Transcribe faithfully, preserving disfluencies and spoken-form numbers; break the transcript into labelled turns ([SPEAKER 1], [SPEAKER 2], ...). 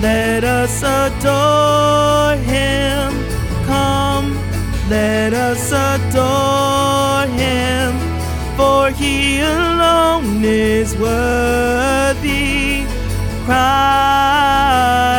[SPEAKER 1] let us adore him. Come, let us adore him, for he alone is worthy. Christ